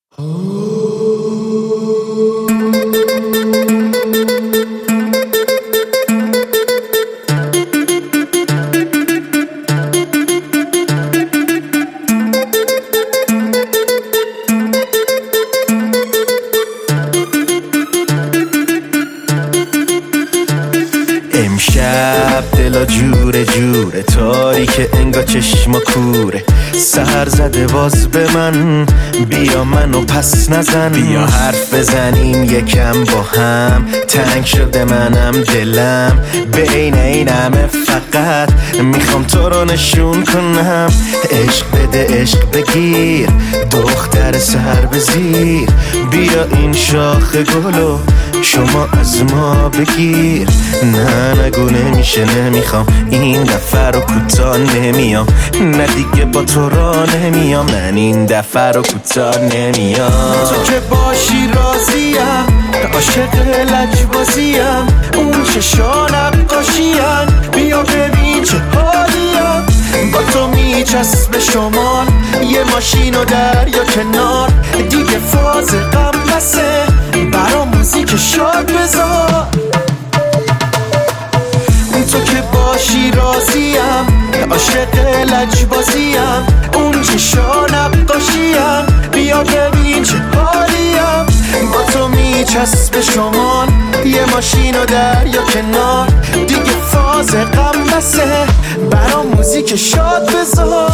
امشب دلا جوره جوره تاریک انگا چشما کوره سهر زده باز به من بیا منو پس نزن بیا حرف بزنیم یکم با هم تنگ شده منم دلم بین این همه فقط میخوام تو رو نشون کنم عشق بده عشق بگیر دختر سر بزیر بیا این شاخ گلو شما از ما بگیر نه نگو نمیشه نمیخوام این دفعه رو کوتاه نمیام نه دیگه با تو را نمیام من این دفعه رو کوتاه نمیام تو که باشی راضیم عاشق لجبازیم اون چشان نقاشیم بیا ببین چه حالیم با تو میچسب شمال یه ماشین و دریا کنار دیگه فاز غم بسه برا موزیک شاد بذار تو که باشی راضیم عاشق لجبازیم اون چشا نقاشیم بیا ببین چه حالیم با تو میچسب شمال یه ماشین و دریا کنار دیگه فاز غم بسه برا موزیک شاد بذار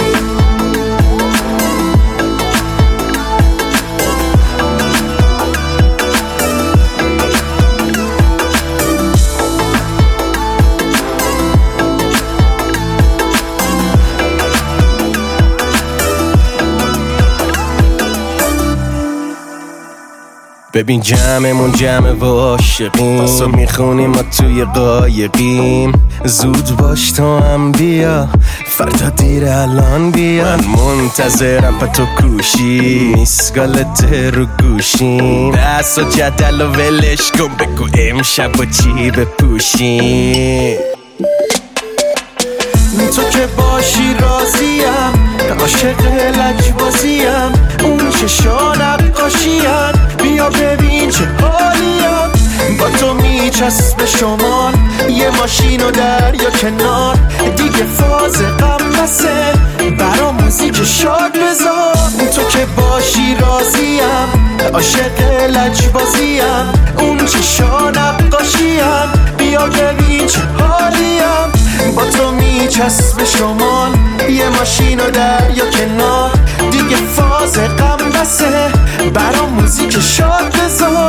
ببین جمعمون جمع و عاشقیم پسا میخونیم ما توی قایقیم زود باش تو هم بیا فردا دیر الان بیا من منتظرم پا تو کوشی میسگالت رو گوشیم دست و جدل و ولش کن بگو امشب با چی بپوشیم تو که باشی راضیم عاشق لجبازیم اون چشا نقاشیم بیا ببین چه حالیم با تو میچسب شمال یه ماشین و دریا کنار دیگه فاز غم بسه برا موزیک شاد بذار تو که باشی راضیم عاشق لجبازیم اون چشا نقاشیم بیا ببین چه حالیم با تو میچسب شمال یه ماشین و دریا کنار دیگه فاز غم بسه برا موزیک شاد بذار